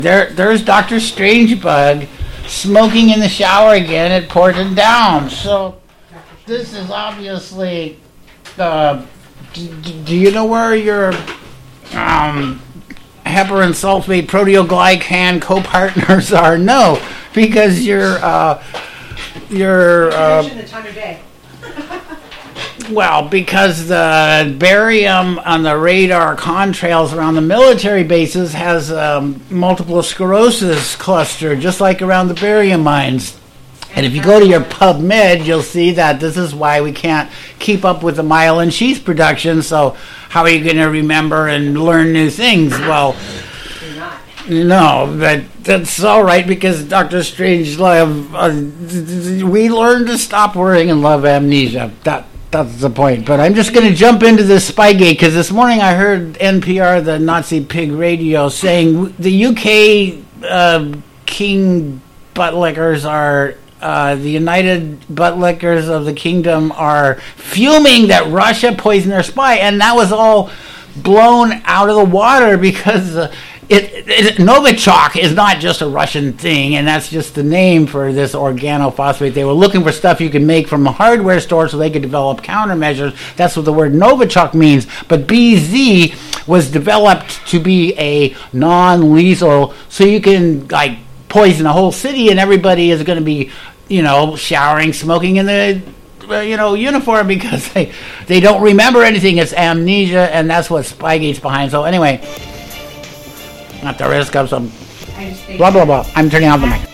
There's Dr. Strangebug smoking in the shower again at Porton Downs. So this is obviously. Do you know where your heparin sulfate proteoglycan co-partners are? No, because you're the time of day. Well, because the barium on the radar contrails around the military bases has multiple sclerosis cluster, just like around the barium mines. And if you go to your PubMed, you'll see that this is why we can't keep up with the myelin sheath production. So how are you going to remember and learn new things? Well, no, but that's all right, because Dr. Strangelove, we learned to stop worrying and love amnesia. That's the point. But I'm just going to jump into this Spygate, because this morning I heard NPR, the Nazi pig radio, saying the UK king buttlickers are, the United Buttlickers of the Kingdom are fuming that Russia poisoned their spy, and that was all blown out of the water because Novichok is not just a Russian thing, and that's just the name for this organophosphate. They were looking for stuff you could make from a hardware store so they could develop countermeasures. That's what the word Novichok means. But BZ was developed to be a non-lethal, so you can poison a whole city and everybody is going to be, showering, smoking in the uniform because they don't remember anything. It's amnesia, and that's what Spygate's behind. So anyway, at the risk of some blah, blah, blah, I'm turning off the mic.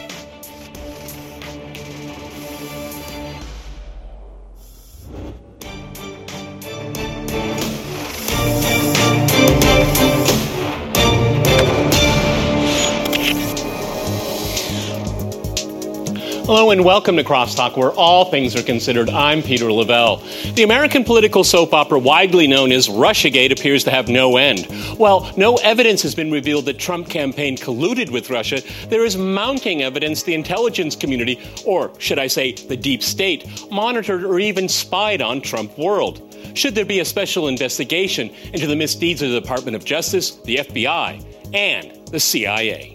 Hello and welcome to Crosstalk, where all things are considered. I'm Peter Lavelle. The American political soap opera widely known as Russiagate appears to have no end. While no evidence has been revealed that Trump campaign colluded with Russia, there is mounting evidence the intelligence community, or should I say the deep state, monitored or even spied on Trump world. Should there be a special investigation into the misdeeds of the Department of Justice, the FBI, and the CIA?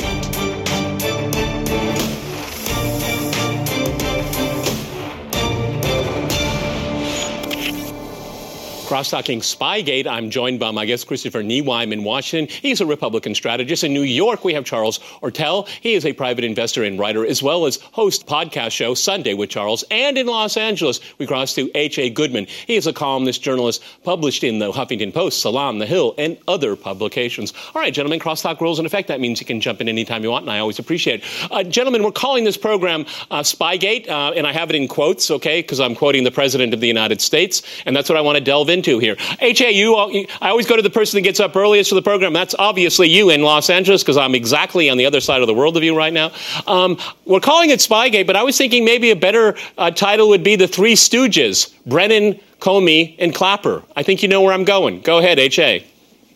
Cross-talking Spygate, I'm joined by my guest, Christopher Nieweim in Washington. He's a Republican strategist. In New York, we have Charles Ortel. He is a private investor and writer, as well as host podcast show Sunday with Charles. And in Los Angeles, we cross to H.A. Goodman. He is a columnist journalist published in the Huffington Post, Salon, The Hill, and other publications. All right, gentlemen, Crosstalk rules in effect. That means you can jump in anytime you want, and I always appreciate it. Gentlemen, we're calling this program Spygate, and I have it in quotes, okay, because I'm quoting the President of the United States, and that's what I want to delve into here. H.A., I always go to the person that gets up earliest for the program. That's obviously you in Los Angeles, because I'm exactly on the other side of the world of you right now. We're calling it Spygate, but I was thinking maybe a better title would be The Three Stooges, Brennan, Comey, and Clapper. I think you know where I'm going. Go ahead, H.A.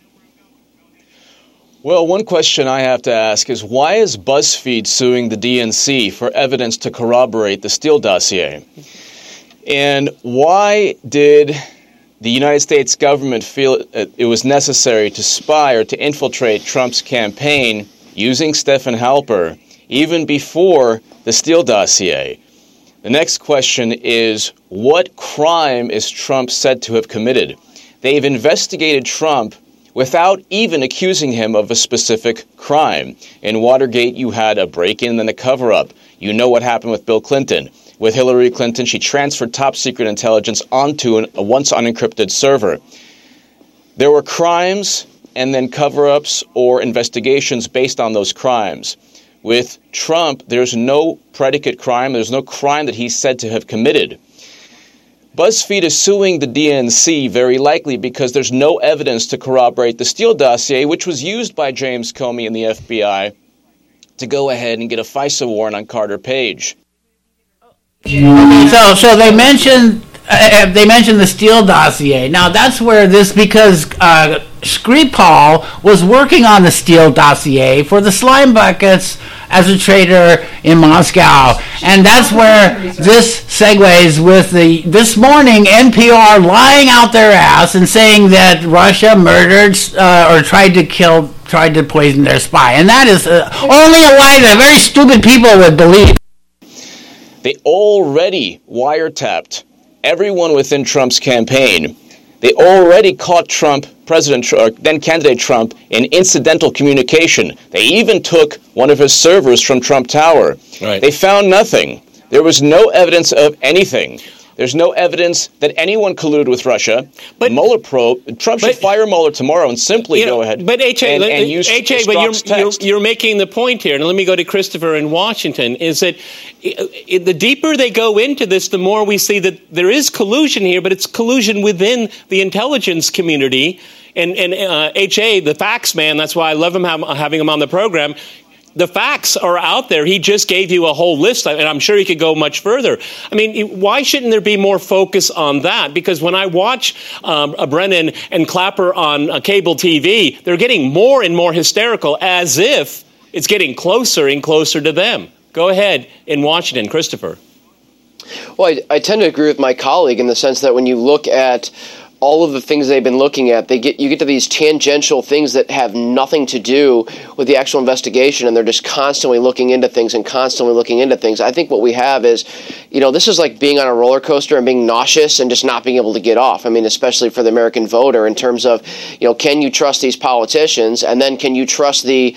Well, one question I have to ask is, why is BuzzFeed suing the DNC for evidence to corroborate the Steele dossier? And why did the United States government feel it was necessary to spy or to infiltrate Trump's campaign using Stephen Halper even before the Steele dossier? The next question is, what crime is Trump said to have committed? They've investigated Trump without even accusing him of a specific crime. In Watergate, you had a break-in and a cover-up. You know what happened with Bill Clinton. With Hillary Clinton, she transferred top-secret intelligence onto a once unencrypted server. There were crimes and then cover-ups or investigations based on those crimes. With Trump, there's no predicate crime. There's no crime that he's said to have committed. BuzzFeed is suing the DNC very likely because there's no evidence to corroborate the Steele dossier, which was used by James Comey and the FBI to go ahead and get a FISA warrant on Carter Page. So they mentioned the Steele dossier. Now that's where this, because Skripal was working on the Steele dossier for the slime buckets as a trader in Moscow, and that's where this segues with this morning NPR lying out their ass and saying that Russia murdered or tried to kill tried to poison their spy. And that is only a lie that very stupid people would believe. They already wiretapped everyone within Trump's campaign. They already caught then candidate Trump, in incidental communication. They even took one of his servers from Trump Tower. Right. They found nothing. There was no evidence of anything. There's no evidence that anyone colluded with Russia. But Mueller probe. Trump should fire Mueller tomorrow and simply go ahead. But and use you're making the point here, and let me go to Christopher in Washington. Is that the deeper they go into this, the more we see that there is collusion here, but it's collusion within the intelligence community. And H.A., the facts man, that's why I love him having him on the program. The facts are out there. He just gave you a whole list, and I'm sure he could go much further. I mean, why shouldn't there be more focus on that? Because when I watch Brennan and Clapper on cable TV, they're getting more and more hysterical, as if it's getting closer and closer to them. Go ahead in Washington, Christopher. Well, I tend to agree with my colleague in the sense that when you look at all of the things they've been looking at, you get to these tangential things that have nothing to do with the actual investigation, and they're just constantly looking into things and constantly looking into things. I think what we have is, this is like being on a roller coaster and being nauseous and just not being able to get off. I mean, especially for the American voter in terms of, can you trust these politicians, and then can you trust the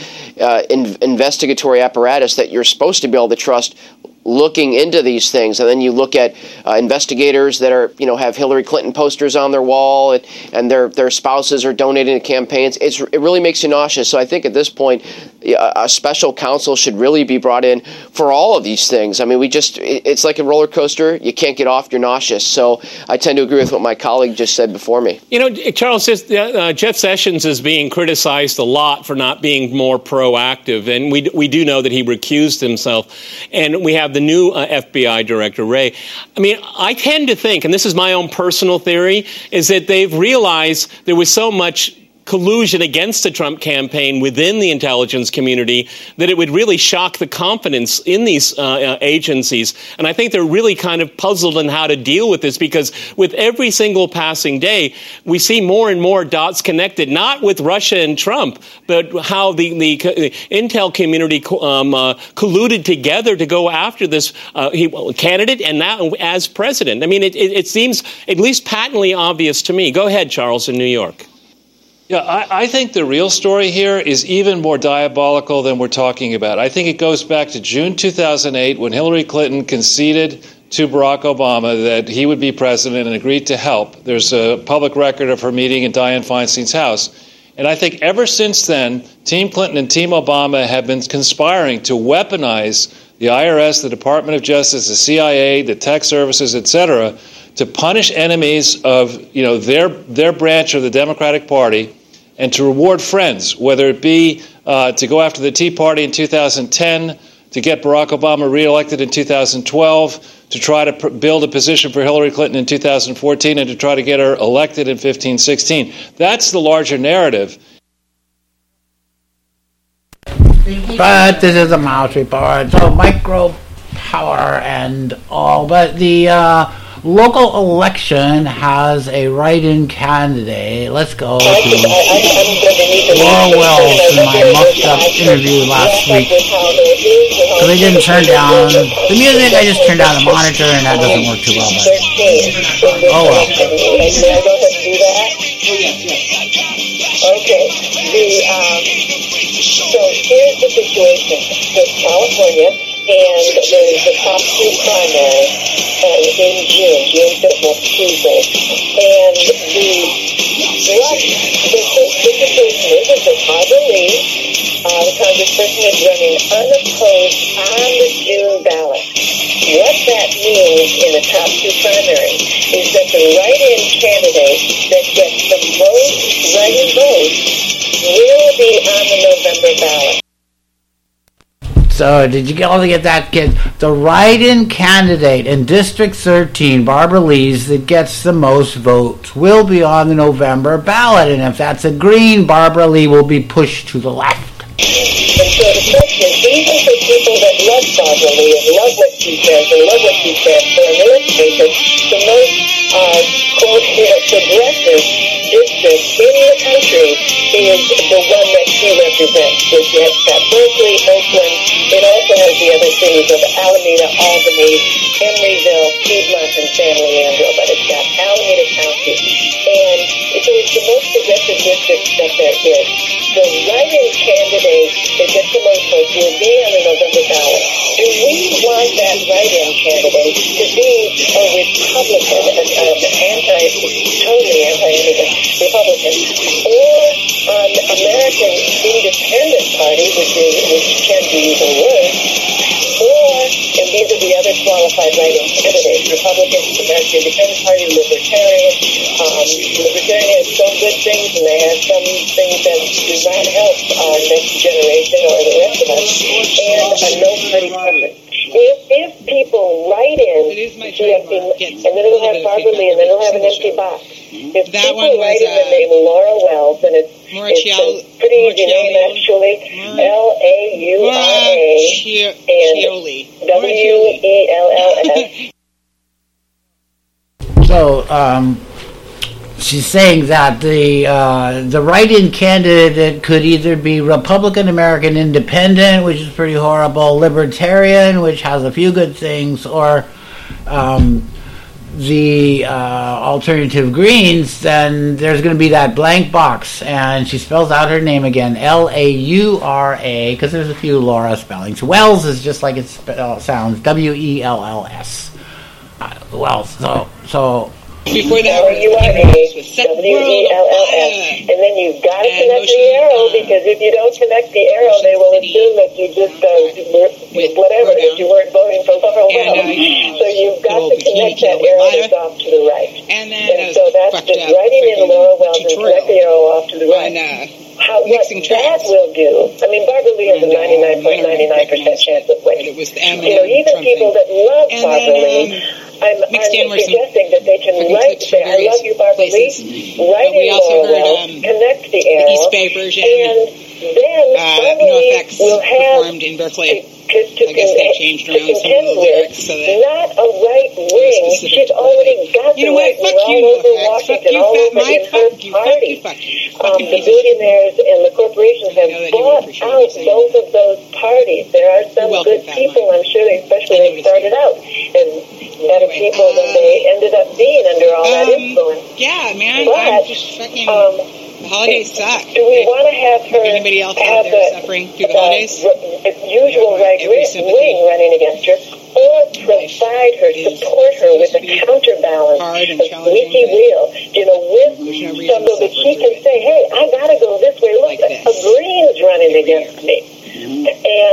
investigatory apparatus that you're supposed to be able to trust looking into these things? And then you look at investigators that are, have Hillary Clinton posters on their wall, and their spouses are donating to campaigns. It really makes you nauseous. So I think at this point, a special counsel should really be brought in for all of these things. I mean, it's like a roller coaster. You can't get off. You're nauseous. So I tend to agree with what my colleague just said before me. Charles says Jeff Sessions is being criticized a lot for not being more proactive. And we do know that he recused himself. And we have the new FBI director, Wray. I mean, I tend to think, and this is my own personal theory, is that they've realized there was so much collusion against the Trump campaign within the intelligence community that it would really shock the confidence in these agencies. And I think they're really kind of puzzled on how to deal with this, because with every single passing day, we see more and more dots connected, not with Russia and Trump, but how the intel community colluded together to go after this candidate and now as president. I mean, it seems at least patently obvious to me. Go ahead, Charles, in New York. Yeah, I think the real story here is even more diabolical than we're talking about. I think it goes back to June 2008 when Hillary Clinton conceded to Barack Obama that he would be president and agreed to help. There's a public record of her meeting in Dianne Feinstein's house. And I think ever since then, Team Clinton and Team Obama have been conspiring to weaponize the IRS, the Department of Justice, the CIA, the tech services, et cetera, to punish enemies of their branch of the Democratic Party, and to reward friends, whether it be to go after the Tea Party in 2010, to get Barack Obama reelected in 2012, to try to build a position for Hillary Clinton in 2014, and to try to get her elected in 2016. That's the larger narrative. But this is a Mouse Report, so micro power and all. But the local election has a write-in candidate. Let's go to Laura Wells in my mucked-up interview last week. So they didn't turn down the music. I just turned down the monitor, and that doesn't work too well. But oh well. Okay. So here's the situation. There's California, and there's the top two primaries in June 5th, next Tuesday. And the situation is that I believe the congressperson is running unopposed on the June ballot. What that means in the top two primaries is that the write-in candidate that gets the most write-in votes will be on the November ballot. So, did you all get that, kid? The write-in candidate in District 13, Barbara Lees, that gets the most votes will be on the November ballot. And if that's a green, Barbara Lee will be pushed to the left. And so the question is, even for people that love Barbara Lee and love what she says and love what she stands for, and let's face it, the most progressive district in the country is the one that she represents, which has got Berkeley, Oakland. It also has the other cities of Alameda, Albany, Emeryville, Piedmont, and San Leandro, but it's got Alameda County. And so it's the most progressive district that there is. The write-in candidate that gets the most votes will be on the November ballot. Do we want that write-in candidate to be a Republican, totally anti-immigrant Republican, or an American Independent Party, which can be even worse, or, and these are the other qualified write-in candidates, Republicans, American Independent Party, Libertarian. Libertarian has some good things, and they have some things that do not help our next generation or the rest of us, and a no-party preference. If people write in GFP, and then it'll have Barbara Lee, and then it'll have an empty box. If that people write in the name Laura Wells, and it's a pretty easy name, actually, Laura Wells. So, she's saying that the write-in candidate could either be Republican, American Independent, which is pretty horrible, Libertarian, which has a few good things, or the alternative Greens. Then there's going to be that blank box, and she spells out her name again, Laura, because there's a few Laura spellings. Wells is just like it sounds, Wells. Wells. So. Before that, WELLS, and then you've got to connect the arrow, because if you don't connect the arrow, they will assume that you just whatever, if you weren't voting for Laura Wells. So you've got to connect that arrow that's off to the right. And so that's just writing in Laura Wells and connect the arrow off to the right. What that will do, I mean, Barbara Lee has a 99.99% chance of winning. Even people that love Barbara Lee, I'm suggesting that they can say, I love you, Barbara Lee, write in Laura Wells, connect the arrow, the East Bay version, and then Barbara Lee will have performed in Berkeley. I guess they changed around some of the lyrics so that not a right wing. She's already got the right wing all over Washington, all over in her party. The billionaires and the corporations have bought out both of those parties. There are some good people, I'm sure, especially they started out, and better people than they ended up being under all that influence. Yeah, man, but, I'm just fucking... The holidays suck. Do we want to have her anybody else out there suffering through the holidays? Usual right wing running against her, or provide her, support her with a counterbalance, a squeaky wheel, with something that she can say, hey, I got to go this way. Look, a Green's running against me. And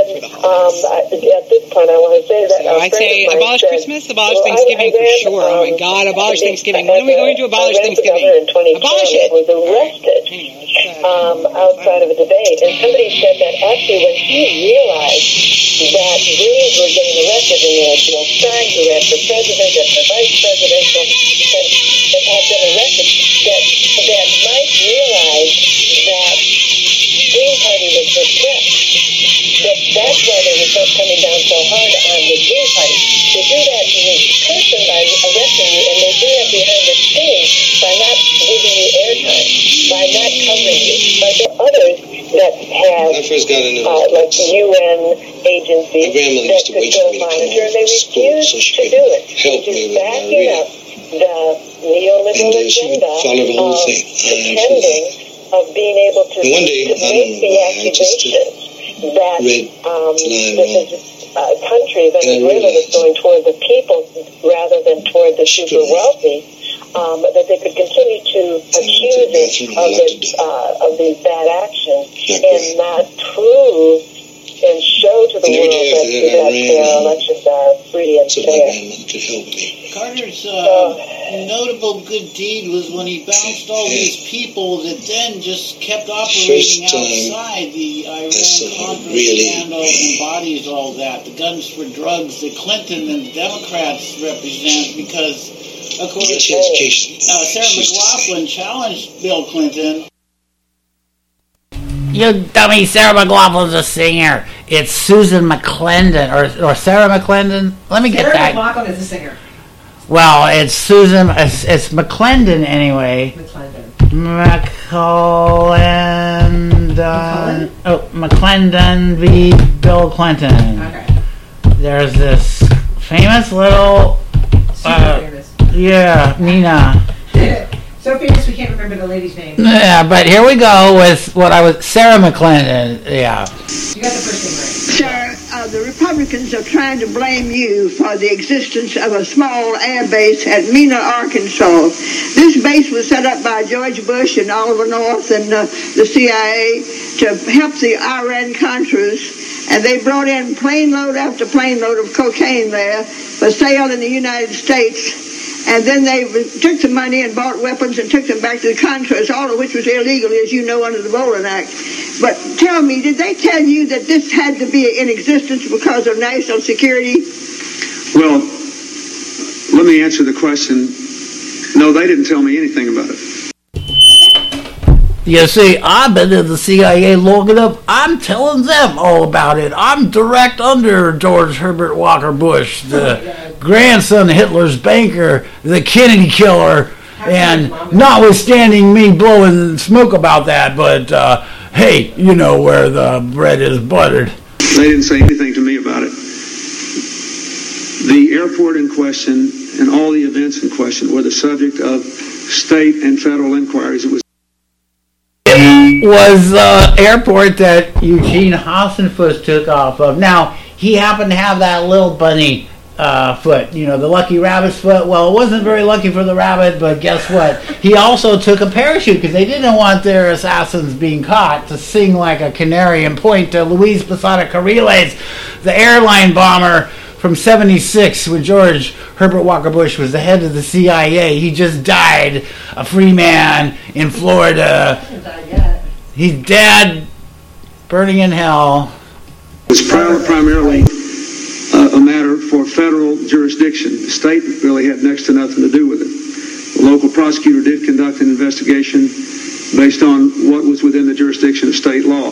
at this point, I want to say that I'd say abolish Christmas, abolish Thanksgiving for sure. Oh my God, abolish Thanksgiving. When are we going to abolish Thanksgiving? Abolish it. Was arrested outside of a debate, and somebody said that actually when he realized that Greens were getting arrested, and Jill Stein, who ran for president and for vice presidential, and had been arrested, that Mike realized that Green Party was for threat. That's why they were coming down so hard on the Green Party. They do that to the person by arresting you, and they do that behind the scenes by not giving you airtime, by not covering you. But there are others that have, like UN agencies that could go monitor, and they refuse to do it. Which is backing up the neoliberal agenda of pretending of being able to make the accusation that this is a country, Venezuela, that's going toward the people rather than toward the super wealthy, that they could continue to accuse it of these bad actions and not prove and show to the world that their elections are free and fair. Carter's notable good deed was when he bounced all these people that then just kept operating outside the Iran-Contra scandal embodies all that. The guns for drugs that Clinton and the Democrats represent, because, of course, Sarah McLachlan challenged Bill Clinton. You dummy, Sarah McLachlan's a singer. It's Susan McClendon, or Sarah McClendon. Let me get that. Sarah McLachlan is a singer. Well, it's Susan, it's McClendon anyway. McClendon. McClendon v. Bill Clinton. Okay. There's this famous little... famous. Yeah, Nina. So famous we can't remember the lady's name. Yeah, but here we go with Sarah McClendon. Yeah. You got the first thing right. Sir, the Republicans are trying to blame you for the existence of a small air base at Mena, Arkansas. This base was set up by George Bush and Oliver North and the CIA to help the Iran-Contras, and they brought in plane load after plane load of cocaine there for sale in the United States. And then they took the money and bought weapons and took them back to the Contras, all of which was illegal, as you know, under the Bolin Act. But tell me, did they tell you that this had to be in existence because of national security? Well, let me answer the question. No, they didn't tell me anything about it. You see, I've been in the CIA long enough. I'm telling them all about it. I'm direct under George Herbert Walker Bush, the grandson of Hitler's banker, the Kennedy killer, and notwithstanding me blowing smoke about that, but hey, you know where the bread is buttered. They didn't say anything to me about it. The airport in question and all the events in question were the subject of state and federal inquiries. It was the airport that Eugene Hassenfuss took off of. Now, he happened to have that little bunny foot, you know, the lucky rabbit's foot. Well, it wasn't very lucky for the rabbit, but guess what? He also took a parachute because they didn't want their assassins being caught to sing like a canary and point to Luis Posada Carriles, the airline bomber from 1976 when George Herbert Walker Bush was the head of the CIA. He just died, a free man in Florida. He's dead, burning in hell. It's primarily a matter for federal jurisdiction. The state really had next to nothing to do with it. The local prosecutor did conduct an investigation based on what was within the jurisdiction of state law.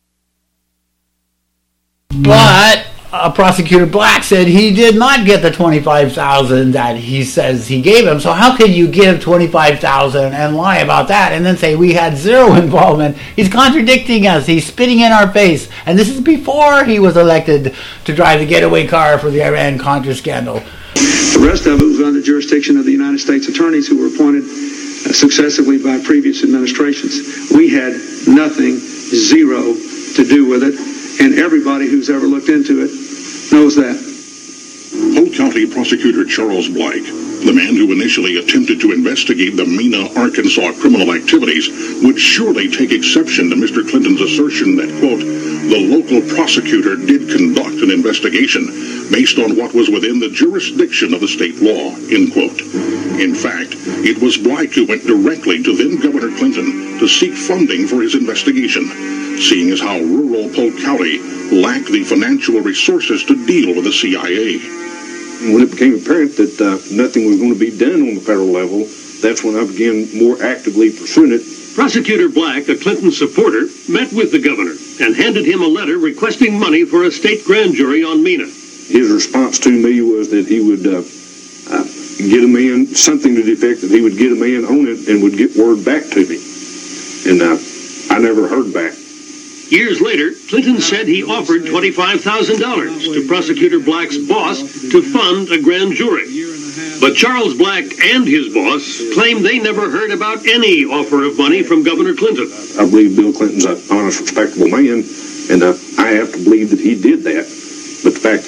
But Prosecutor Black said he did not get the $25,000 that he says he gave him. So how could you give $25,000 and lie about that and then say we had zero involvement? He's contradicting us. He's spitting in our face. And this is before he was elected to drive the getaway car for the Iran-Contra scandal. The rest of it was under jurisdiction of the United States attorneys who were appointed successively by previous administrations. We had nothing, zero, to do with it. And everybody who's ever looked into it knows that. Polk County Prosecutor Charles Black, the man who initially attempted to investigate the Mena, Arkansas criminal activities, would surely take exception to Mr. Clinton's assertion that, quote, the local prosecutor did conduct an investigation based on what was within the jurisdiction of the state law, end quote. In fact, it was Black who went directly to then Governor Clinton to seek funding for his investigation, seeing as how rural Polk County lacked the financial resources to deal with the CIA. When it became apparent that nothing was going to be done on the federal level, that's when I began more actively pursuing it. Prosecutor Black, a Clinton supporter, met with the governor and handed him a letter requesting money for a state grand jury on Mena. His response to me was that he would get a man, something to the effect that he would get a man on it and would get word back to me. And I never heard back. Years later, Clinton said he offered $25,000 to Prosecutor Black's boss to fund a grand jury. But Charles Black and his boss claim they never heard about any offer of money from Governor Clinton. I believe Bill Clinton's an honest, respectable man, and I have to believe that he did that. But the fact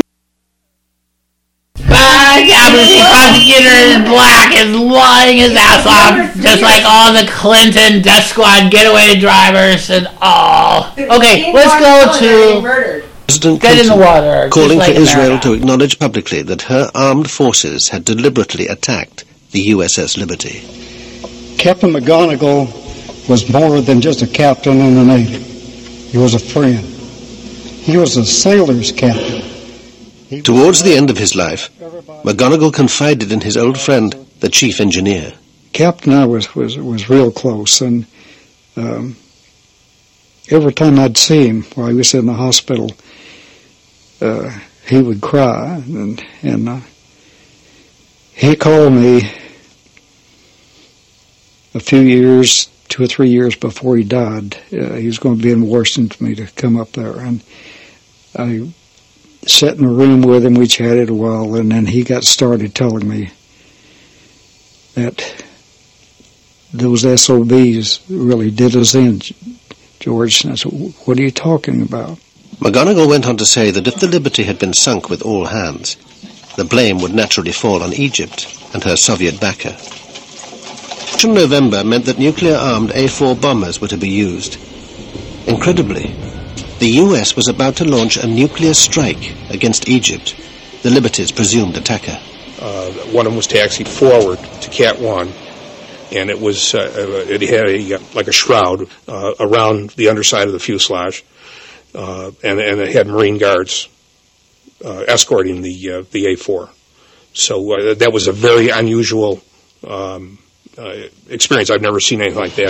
Prosecutor Black is lying his ass off, just like all the Clinton death squad getaway drivers and all. Okay, let's go to President get in the water. Calling like for Israel America. to acknowledge publicly that her armed forces had deliberately attacked the USS Liberty. Captain McGonigal was more than just a captain in the Navy. He was a friend. He was a sailor's captain. Towards the end of his life, McGonigal confided in his old friend, the chief engineer. Captain and I was real close, and every time I'd see him while he was in the hospital, he would cry, and he called me a few years 2 or 3 years before he died. He was going to be in Washington for me to come up there. And I sat in a room with him. We chatted a while, and then he got started telling me that those SOBs really did us in, George. And I said, what are you talking about? McGonigal went on to say that if the Liberty had been sunk with all hands, the blame would naturally fall on Egypt and her Soviet backer. In November meant that nuclear-armed A-4 bombers were to be used. Incredibly, the US was about to launch a nuclear strike against Egypt, the Liberty's presumed attacker. One of them was taxied forward to Cat 1, and it was it had like a shroud around the underside of the fuselage, and it had Marine guards escorting the A4. So that was a very unusual experience. I've never seen anything like that.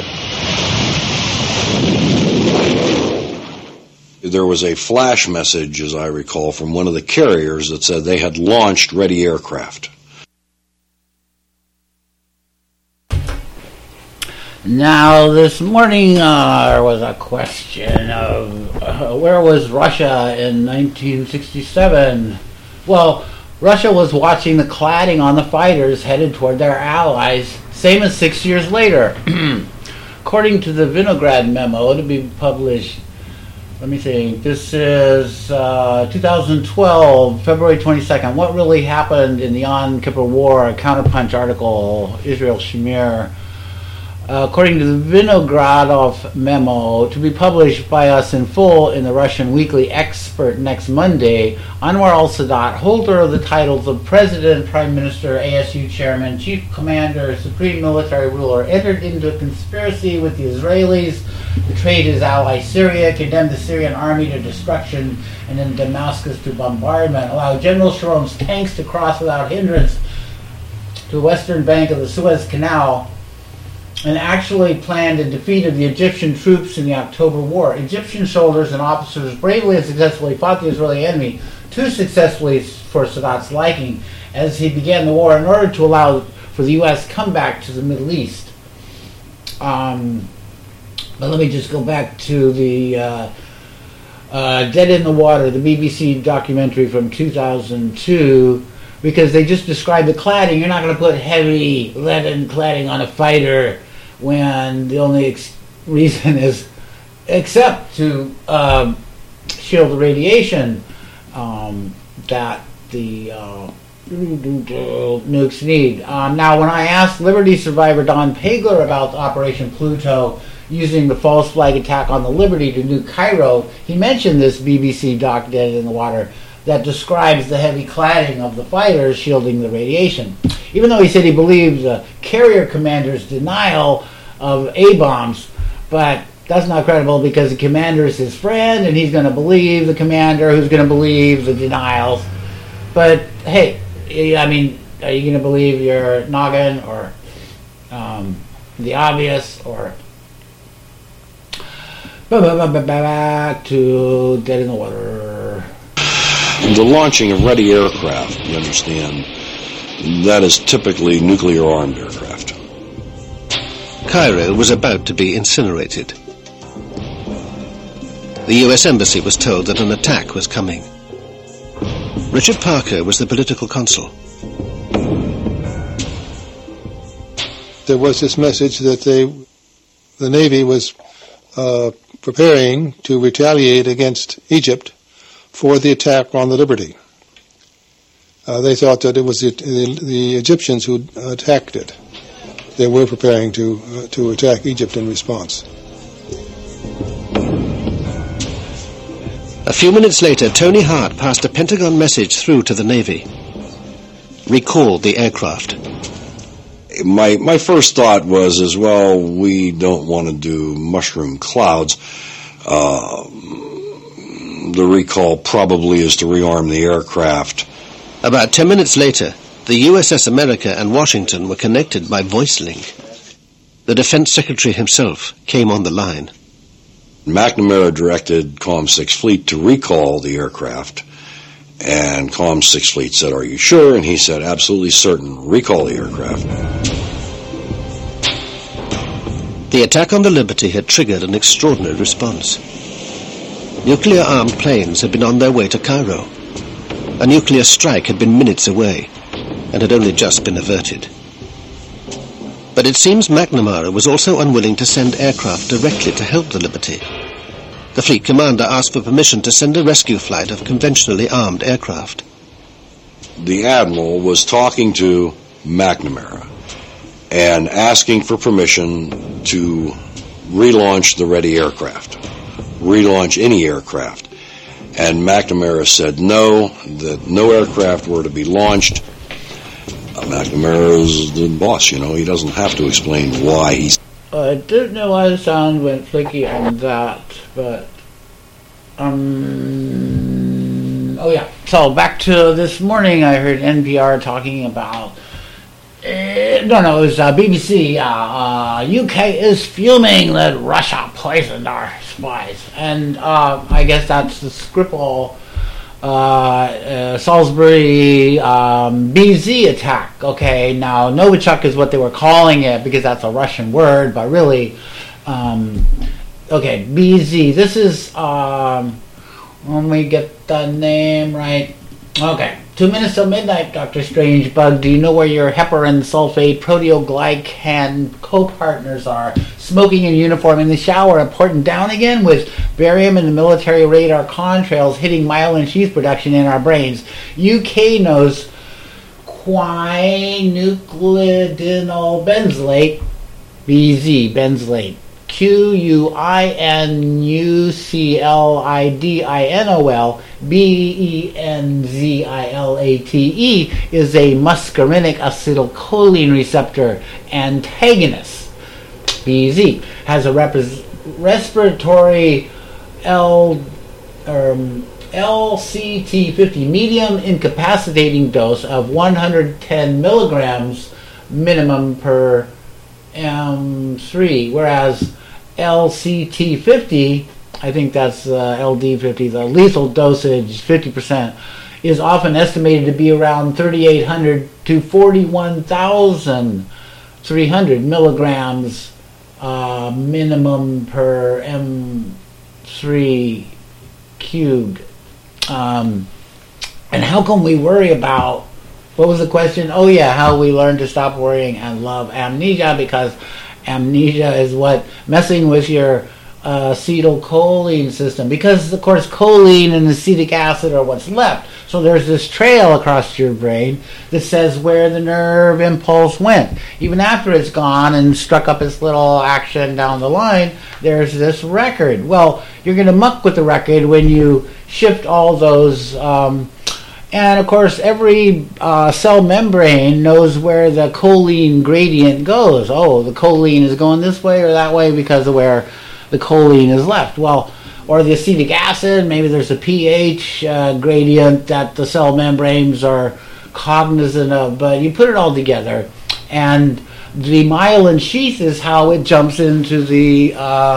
There was a flash message, as I recall, from one of the carriers that said they had launched ready aircraft. Now, this morning there was a question of where was Russia in 1967? Well, Russia was watching the cladding on the fighters headed toward their allies, same as 6 years later. According to the Vinograd memo to be published, let me think, this is 2012, February 22nd. What really happened in the Yom Kippur War, a Counterpunch article, Israel Shamir. According to the Vinogradov memo, to be published by us in full in the Russian Weekly Expert next Monday, Anwar al-Sadat, holder of the titles of President, Prime Minister, ASU Chairman, Chief Commander, Supreme Military Ruler, entered into a conspiracy with the Israelis, betrayed his ally Syria, condemned the Syrian army to destruction, and then Damascus to bombardment, allowed General Sharon's tanks to cross without hindrance to the western bank of the Suez Canal, and actually planned a defeat of the Egyptian troops in the October War. Egyptian soldiers and officers bravely and successfully fought the Israeli enemy, too successfully for Sadat's liking, as he began the war in order to allow for the U.S. comeback to the Middle East. But let me just go back to the Dead in the Water, the BBC documentary from 2002, because they just described the cladding. You're not going to put heavy leaden cladding on a fighter when the only reason is except to shield the radiation that the nukes need. Now, when I asked Liberty survivor Don Pagler about Operation Pluto using the false flag attack on the Liberty to nuke Cairo, he mentioned this BBC doc, Dead in the Water, that describes the heavy cladding of the fighters shielding the radiation. Even though he said he believed the carrier commander's denial of A-bombs, but that's not credible because the commander is his friend and he's going to believe the commander who's going to believe the denials. But hey, I mean, are you going to believe your noggin or the obvious or... Back to Dead in the Water. The launching of ready aircraft, you understand, that is typically nuclear-armed aircraft. Cairo was about to be incinerated. The U.S. Embassy was told that an attack was coming. Richard Parker was the political consul. There was this message that the Navy was preparing to retaliate against Egypt for the attack on the Liberty. They thought that it was the Egyptians who attacked it. They were preparing to attack Egypt in response. A few minutes later, Tony Hart passed a Pentagon message through to the Navy. Recall the aircraft. My first thought was, as well, we don't want to do mushroom clouds. The recall probably is to rearm the aircraft. About 10 minutes later, the USS America and Washington were connected by voice link. The Defense Secretary himself came on the line. McNamara directed COM 6 Fleet to recall the aircraft, and COM 6 Fleet said, "Are you sure?" And he said, "Absolutely certain. Recall the aircraft." The attack on the Liberty had triggered an extraordinary response. Nuclear-armed planes had been on their way to Cairo. A nuclear strike had been minutes away and had only just been averted. But it seems McNamara was also unwilling to send aircraft directly to help the Liberty. The fleet commander asked for permission to send a rescue flight of conventionally armed aircraft. The Admiral was talking to McNamara and asking for permission to relaunch the ready aircraft, relaunch any aircraft. And McNamara said no, that no aircraft were to be launched. McNamara is the boss, you know, he doesn't have to explain why he's... I didn't know why the sound went flicky on that, but... oh yeah, so back to this morning, I heard NPR talking about... it was BBC. UK is fuming that Russia poisoned our spies. And I guess that's the Skripal Salisbury BZ attack. Okay, now Novichok is what they were calling it because that's a Russian word, but really, okay, BZ. This is, let me get the name right. Okay. 2 minutes till midnight, Dr. Strangebug. Do you know where your heparin sulfate proteoglycan co-partners are? Smoking in uniform in the shower, important down again with barium and the military radar contrails hitting myelin sheath production in our brains. UK knows quinuclidinyl benzylate, BZ, benzylate. QUINUCLIDINOL BENZILATE is a muscarinic acetylcholine receptor antagonist. BZ has a respiratory LCT50 medium incapacitating dose of 110 milligrams minimum per M3, whereas LCT50, I think that's LD50, the lethal dosage, 50%, is often estimated to be around 3,800 to 41,300 milligrams minimum per M3 cubed. And how can we worry about, what was the question? Oh yeah, how we learn to stop worrying and love amnesia, because amnesia is what messing with your acetylcholine system, because of course choline and acetic acid are what's left. So there's this trail across your brain that says where the nerve impulse went. Even after it's gone and struck up its little action down the line, there's this record. Well, you're going to muck with the record when you shift all those and of course, every cell membrane knows where the choline gradient goes. Oh, the choline is going this way or that way because of where the choline is left. Well, or the acetic acid, maybe there's a pH gradient that the cell membranes are cognizant of. But you put it all together, and the myelin sheath is how it jumps into the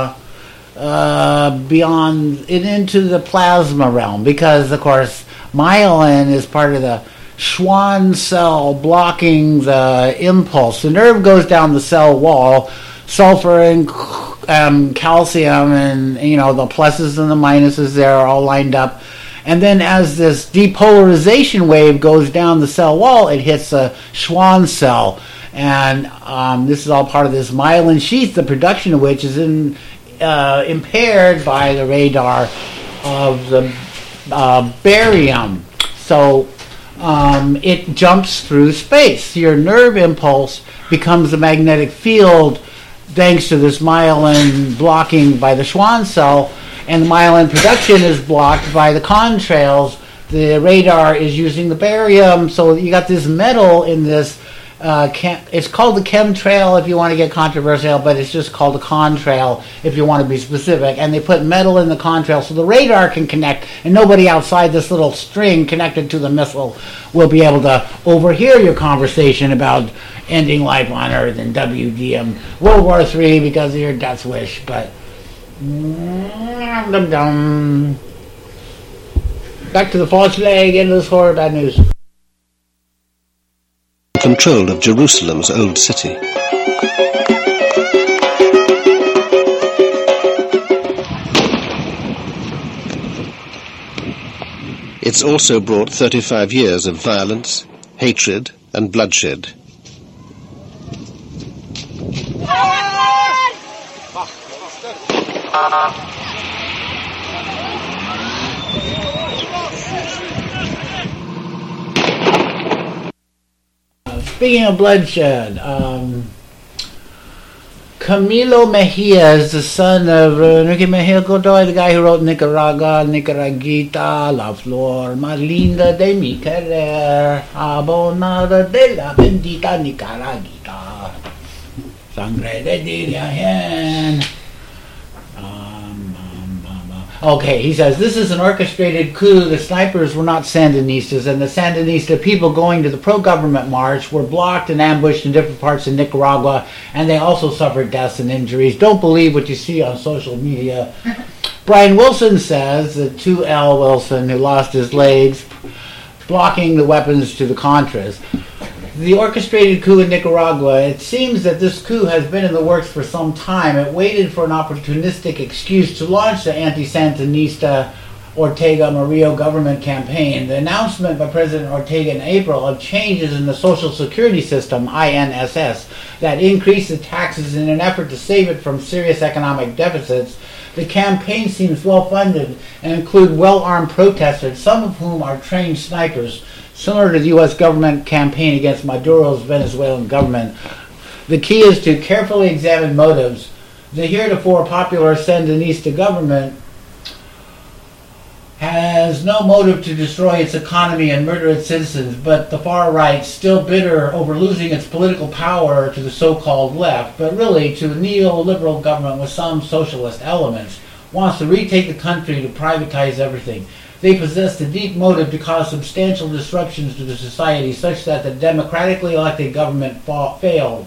into the plasma realm, because of course myelin is part of the Schwann cell blocking the impulse. The nerve goes down the cell wall, sulfur and calcium, and the pluses and the minuses there are all lined up. And then as this depolarization wave goes down the cell wall, it hits a Schwann cell. And this is all part of this myelin sheath, the production of which is impaired by the radar of the barium. So it jumps through space. Your nerve impulse becomes a magnetic field thanks to this myelin blocking by the Schwann cell, and the myelin production is blocked by the contrails. The radar is using the barium, so you got this metal in this it's called the chemtrail if you want to get controversial, but it's just called a contrail if you want to be specific. And they put metal in the contrail so the radar can connect, and nobody outside this little string connected to the missile will be able to overhear your conversation about ending life on Earth and WDM World War III because of your death wish. But back to the false flag, end of this horror, bad news. Control of Jerusalem's old city. It's also brought 35 years of violence, hatred, and bloodshed. Speaking of bloodshed, Camilo Mejia is the son of Enrique Mejia Godoy, the guy who wrote Nicaragua, Nicaraguita, La Flor Más Linda de mi Querer, Abonada de la Bendita Nicaraguita, Sangre de Dirigen. Okay, he says, this is an orchestrated coup. The snipers were not Sandinistas, and the Sandinista people going to the pro-government march were blocked and ambushed in different parts of Nicaragua, and they also suffered deaths and injuries. Don't believe what you see on social media. Brian Wilson says that 2L Wilson, who lost his legs, blocking the weapons to the Contras. The orchestrated coup in Nicaragua, it seems that this coup has been in the works for some time. It waited for an opportunistic excuse to launch the anti-Sandinista Ortega Murillo government campaign. The announcement by President Ortega in April of changes in the Social Security system, INSS, that increased the taxes in an effort to save it from serious economic deficits. The campaign seems well-funded and include well-armed protesters, some of whom are trained snipers, similar to the U.S. government campaign against Maduro's Venezuelan government. The key is to carefully examine motives. The heretofore popular Sandinista government has no motive to destroy its economy and murder its citizens, but the far right, still bitter over losing its political power to the so-called left, but really to a neoliberal government with some socialist elements, wants to retake the country to privatize everything. They possess the deep motive to cause substantial disruptions to the society such that the democratically elected government falls.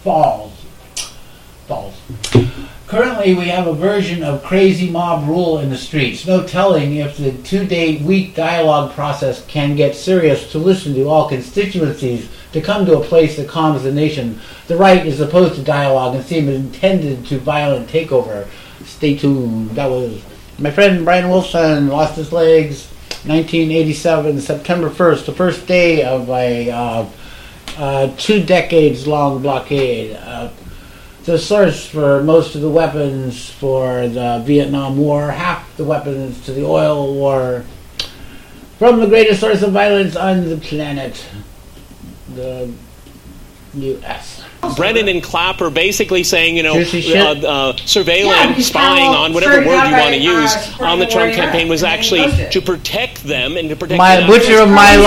Currently, we have a version of crazy mob rule in the streets. No telling if the 2-day weak dialogue process can get serious to listen to all constituencies to come to a place that calms the nation. The right is opposed to dialogue and seems intended to violent takeover. Stay tuned. That was my friend Brian Wilson, lost his legs, 1987, September 1st, the first day of a 2 decades long blockade. The source for most of the weapons for the Vietnam War, half the weapons to the oil war, from the greatest source of violence on the planet, the U.S. Brennan and Clapper basically saying, surveilling, Yeah, spying on whatever word you want to use on the Trump Warrior, campaign was and actually he posted. to protect them and to protect Butcher of my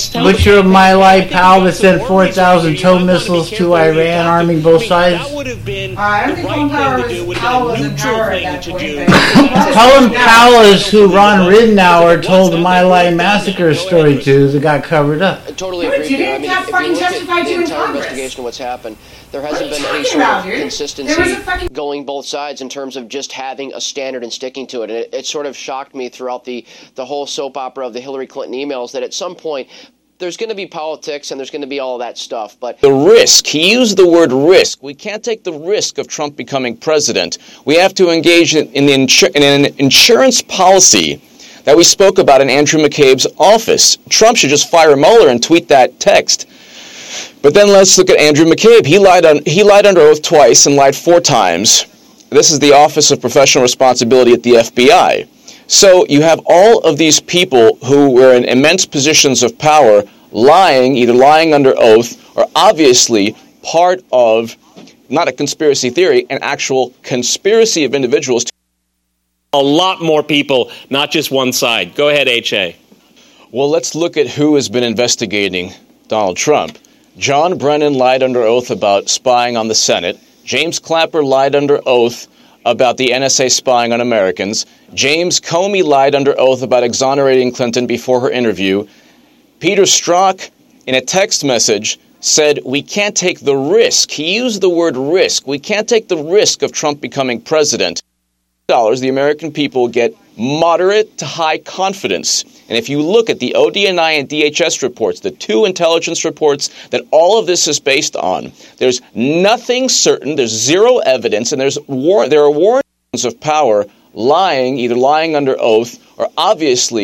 life, pal, that sent 4,000 tow missiles to Iran, arming both sides. That would have been I don't the think right Colin thing to do, would Powell have was been a in neutral power at thing that to point, do. but- Colin Powell is who Ron Ridenour told the My Lai massacre story to that got covered up. I totally Yeah, but agree you with you. I didn't mean, have if you fucking look at testified the to in entire Congress. investigation of what's happened, there hasn't What been are you any talking sort about, of dude? consistency There was a fucking- going both sides in terms of just having a standard and sticking to it. And it sort of shocked me throughout the whole soap opera of the Hillary Clinton emails that at some point there's going to be politics and there's going to be all of that stuff. But the risk, he used the word risk. We can't take the risk of Trump becoming president. We have to engage in an insurance policy that we spoke about in Andrew McCabe's office. Trump should just fire Mueller and tweet that text. But then let's look at Andrew McCabe. He lied under oath twice and lied 4 times. This is the Office of Professional Responsibility at the FBI. So you have all of these people who were in immense positions of power lying, either lying under oath or obviously part of, not a conspiracy theory, an actual conspiracy of individuals. A lot more people, not just one side. Go ahead, H.A. Well, let's look at who has been investigating Donald Trump. John Brennan lied under oath about spying on the Senate. James Clapper lied under oath about the NSA spying on Americans. James Comey lied under oath about exonerating Clinton before her interview. Peter Strzok, in a text message, said, we can't take the risk. He used the word risk. We can't take the risk of Trump becoming president. The American people get moderate to high confidence. And if you look at the ODNI and DHS reports, the 2 intelligence reports that all of this is based on, there's nothing certain, there's zero evidence, and there are warnings of power lying, either lying under oath or obviously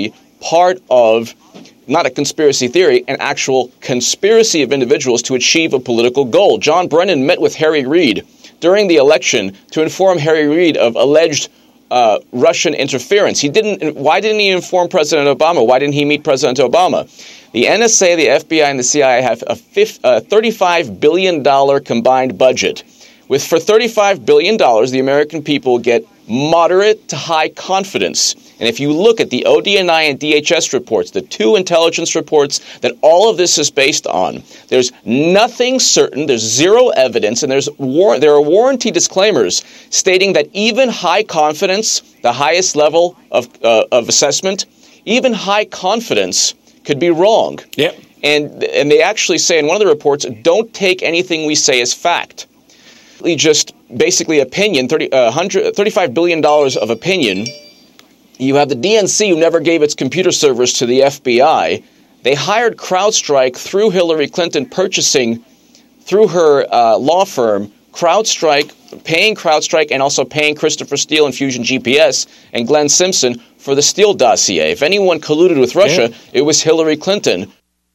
part of not a conspiracy theory, an actual conspiracy of individuals to achieve a political goal. John Brennan met with Harry Reid during the election to inform Harry Reid of alleged Russian interference. Why didn't he inform President Obama? Why didn't he meet President Obama? The NSA, the FBI, and the CIA have a $35 billion combined budget. For $35 billion, the American people get moderate to high confidence. And if you look at the ODNI and DHS reports, the two intelligence reports that all of this is based on, there's nothing certain, there's zero evidence, and there are warranty disclaimers stating that even high confidence, the highest level of assessment, even high confidence could be wrong. Yep. And they actually say in one of the reports, don't take anything we say as fact. Just basically opinion, $35 billion of opinion. You have the DNC, who never gave its computer servers to the FBI. They hired CrowdStrike through Hillary Clinton, purchasing through her law firm, paying CrowdStrike and also paying Christopher Steele and Fusion GPS and Glenn Simpson for the Steele dossier. If anyone colluded with Russia, it was Hillary Clinton.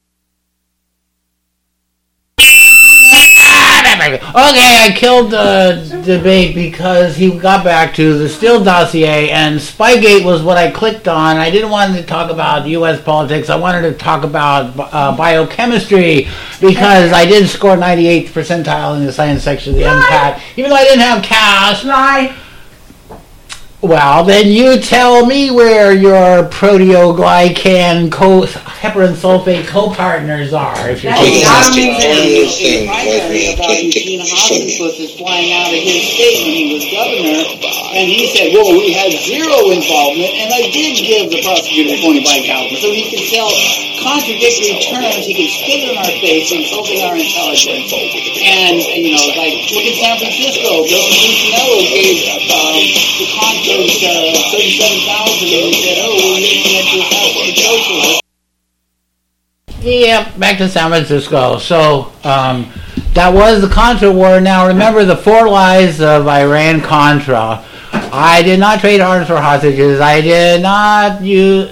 Okay, I killed the debate because he got back to the Steele dossier, and Spygate was what I clicked on. I didn't want to talk about U.S. politics. I wanted to talk about biochemistry because I did score 98th percentile in the science section of the MCAT, even though I didn't have cash. Lie. Well, then you tell me where your proteoglycan heparin sulfate co-partners are. If you're taking the primary about Eugene Hopkins was flying out of his state when he was governor, and he said, well, we had zero involvement, and I did give the prosecutor $25,000. So he could sell contradictory terms, he could spit in our face, insulting our intelligence. And, like, look at San Francisco. Bill Lucinello gave the contract $37,000 and he said, oh, we're using it to help the socialists. Yeah, back to San Francisco. So, that was the Contra War. Now, remember the 4 lies of Iran-Contra. I did not trade arms for hostages. I did not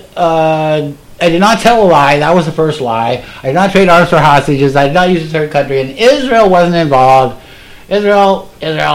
tell a lie. That was the first lie. I did not trade arms for hostages. I did not use a third country. And Israel wasn't involved. Israel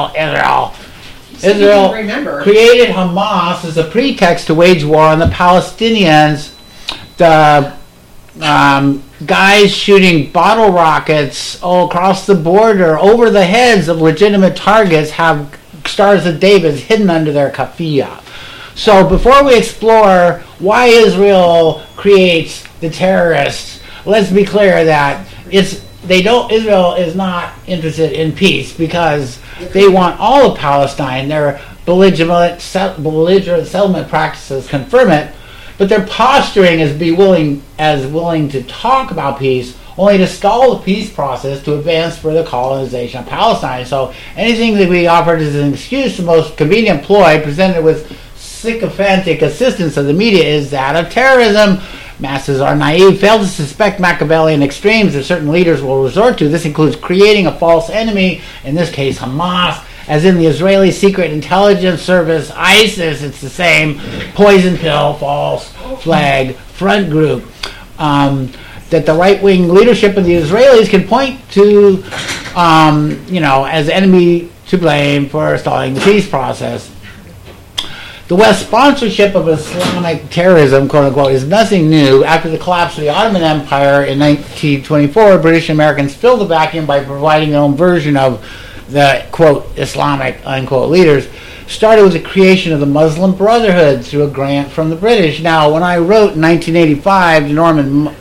created Hamas as a pretext to wage war on the Palestinians. The guys shooting bottle rockets all across the border over the heads of legitimate targets have Stars of David hidden under their kafia. So before we explore why Israel creates the terrorists, let's be clear that Israel is not interested in peace because they want all of Palestine. Their belligerent settlement practices confirm it, but their posturing is willing to talk about peace, only to stall the peace process to advance further colonization of Palestine. So anything that we offered as an excuse, the most convenient ploy presented with sycophantic assistance of the media, is that of terrorism. Masses are naive, fail to suspect Machiavellian extremes that certain leaders will resort to. This includes creating a false enemy, in this case Hamas, as in the Israeli Secret Intelligence Service, ISIS. It's the same poison pill, false flag front group that the right-wing leadership of the Israelis can point to, as enemy to blame for stalling the peace process. The West's sponsorship of Islamic terrorism, quote-unquote, is nothing new. After the collapse of the Ottoman Empire in 1924, British Americans filled the vacuum by providing their own version of the, quote, Islamic, unquote, leaders. Started with the creation of the Muslim Brotherhood through a grant from the British. Now, when I wrote in 1985 to Norman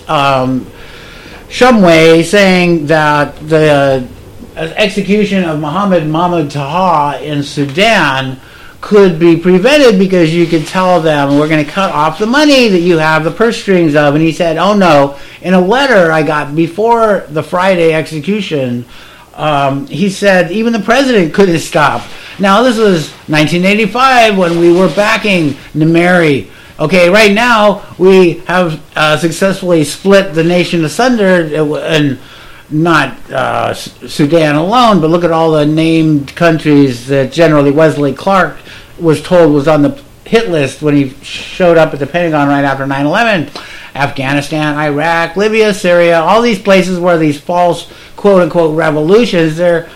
Shumway saying that the execution of Mahmoud Taha in Sudan could be prevented because you could tell them, we're going to cut off the money that you have the purse strings of. And he said, oh no. In a letter I got before the Friday execution, he said even the president couldn't stop. Now this was 1985 when we were backing Numeri. Okay, right now we have successfully split the nation asunder, and not Sudan alone, but look at all the named countries that General Wesley Clark was told was on the hit list when he showed up at the Pentagon right after 9/11. Afghanistan, Iraq, Libya, Syria, all these places where these false quote-unquote revolutions, they're,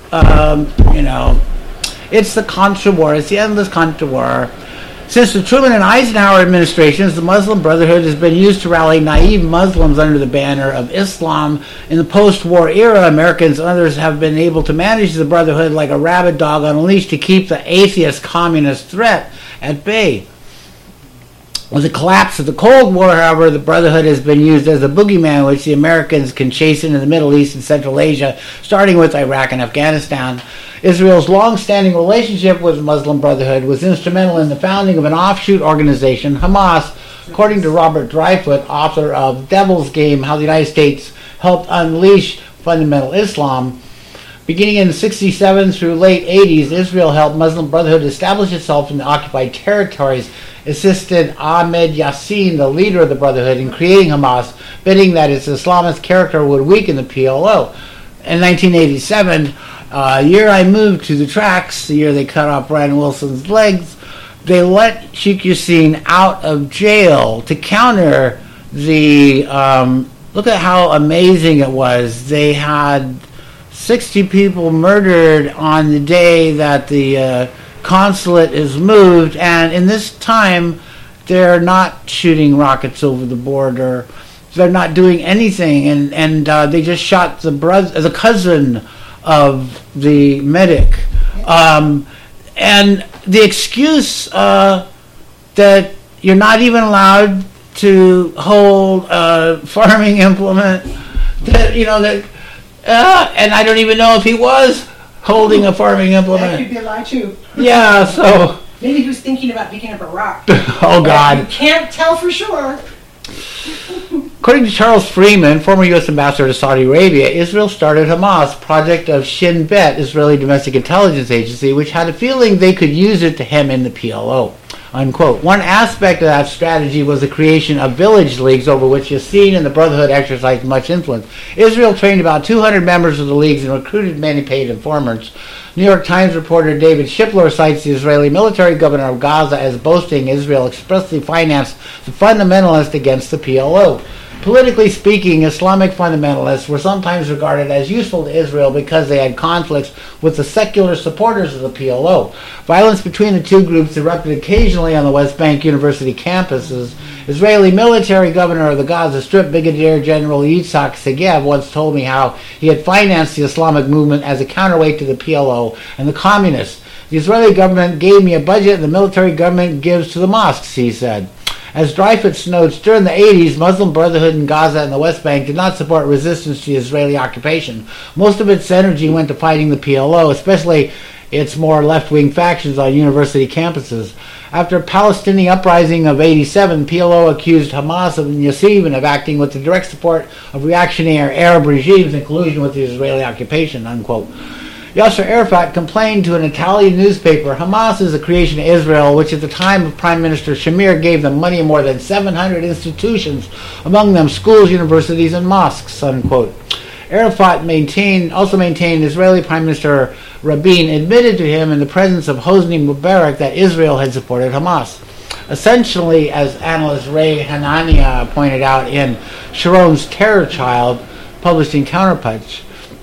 it's the Contra War. It's the endless Contra War. Since the Truman and Eisenhower administrations, the Muslim Brotherhood has been used to rally naive Muslims under the banner of Islam. In the post-war era, Americans and others have been able to manage the Brotherhood like a rabid dog on a leash to keep the atheist communist threat at bay. With the collapse of the Cold War, however, the Brotherhood has been used as a boogeyman which the Americans can chase into the Middle East and Central Asia, starting with Iraq and Afghanistan. Israel's long-standing relationship with the Muslim Brotherhood was instrumental in the founding of an offshoot organization, Hamas, according to Robert Dreyfus, author of Devil's Game, How the United States Helped Unleash Fundamental Islam. Beginning in the 67 through late 80s, Israel helped Muslim Brotherhood establish itself in the occupied territories, assisted Ahmed Yassin, the leader of the Brotherhood, in creating Hamas, bidding that its Islamist character would weaken the PLO. In 1987, the year I moved to the tracks, the year they cut off Brian Wilson's legs, they let Sheikh Yassin out of jail to counter the, look at how amazing it was. They had 60 people murdered on the day that the consulate is moved, and in this time they're not shooting rockets over the border. They're not doing anything, and they just shot the cousin of the medic. And the excuse that you're not even allowed to hold a farming implement, and I don't even know if he was holding a farming implement. That could be a lie too. Yeah, so maybe he was thinking about picking up a rock. Oh God! You can't tell for sure. According to Charles Freeman, former U.S. ambassador to Saudi Arabia, Israel started Hamas, project of Shin Bet, Israeli domestic intelligence agency, which had a feeling they could use it to hem in the PLO. Unquote. One aspect of that strategy was the creation of village leagues over which Yassin and the Brotherhood exercised much influence. Israel trained about 200 members of the leagues and recruited many paid informants. New York Times reporter David Shipler cites the Israeli military governor of Gaza as boasting Israel expressly financed the fundamentalists against the PLO. Politically speaking, Islamic fundamentalists were sometimes regarded as useful to Israel because they had conflicts with the secular supporters of the PLO. Violence between the two groups erupted occasionally on the West Bank University campuses. Israeli military governor of the Gaza Strip, Brigadier General Yitzhak Segev, once told me how he had financed the Islamic movement as a counterweight to the PLO and the communists. The Israeli government gave me a budget and the military government gives to the mosques, he said. As Dreyfus notes, during the 80s, Muslim Brotherhood in Gaza and the West Bank did not support resistance to the Israeli occupation. Most of its energy went to fighting the PLO, especially its more left-wing factions on university campuses. After a Palestinian uprising of 87, PLO accused Hamas and Yassin of acting with the direct support of reactionary Arab regimes in collusion with the Israeli occupation, unquote. Yasser Arafat complained to an Italian newspaper, Hamas is a creation of Israel, which at the time of Prime Minister Shamir gave them money in more than 700 institutions, among them schools, universities, and mosques, unquote. Arafat also maintained Israeli Prime Minister Rabin admitted to him in the presence of Hosni Mubarak that Israel had supported Hamas. Essentially, as analyst Ray Hanania pointed out in Sharon's Terror Child, published in Counterpunch,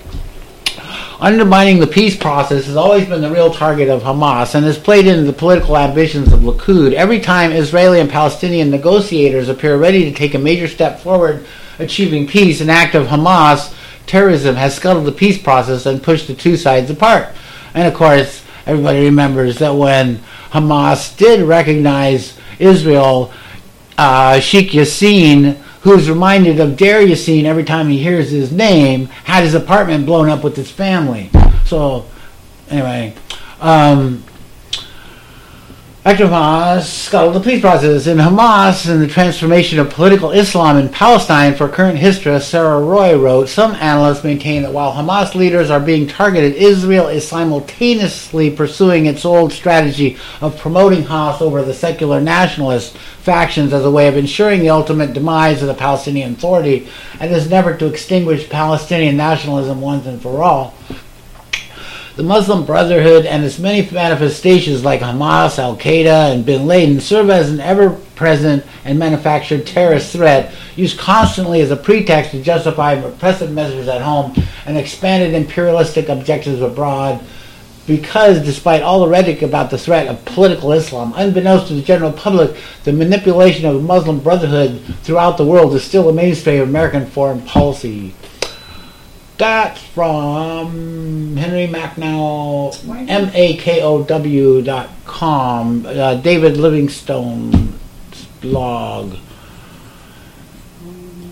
undermining the peace process has always been the real target of Hamas and has played into the political ambitions of Likud. Every time Israeli and Palestinian negotiators appear ready to take a major step forward achieving peace, an act of Hamas terrorism has scuttled the peace process and pushed the two sides apart. And of course, everybody remembers that when Hamas did recognize Israel, Sheikh Yassin, who's reminded of Der Yassin every time he hears his name, had his apartment blown up with his family. So, anyway, Active Hamas scuttled the peace process. In Hamas and the transformation of political Islam in Palestine, for Current History, Sarah Roy wrote, some analysts maintain that while Hamas leaders are being targeted, Israel is simultaneously pursuing its old strategy of promoting Hamas over the secular nationalist factions as a way of ensuring the ultimate demise of the Palestinian Authority and is never to extinguish Palestinian nationalism once and for all. The Muslim Brotherhood and its many manifestations like Hamas, Al-Qaeda, and bin Laden serve as an ever-present and manufactured terrorist threat used constantly as a pretext to justify repressive measures at home and expanded imperialistic objectives abroad, because despite all the rhetoric about the threat of political Islam, unbeknownst to the general public, the manipulation of the Muslim Brotherhood throughout the world is still a mainstay of American foreign policy. That's from Henry Makow, MAKOW.com, David Livingstone's blog.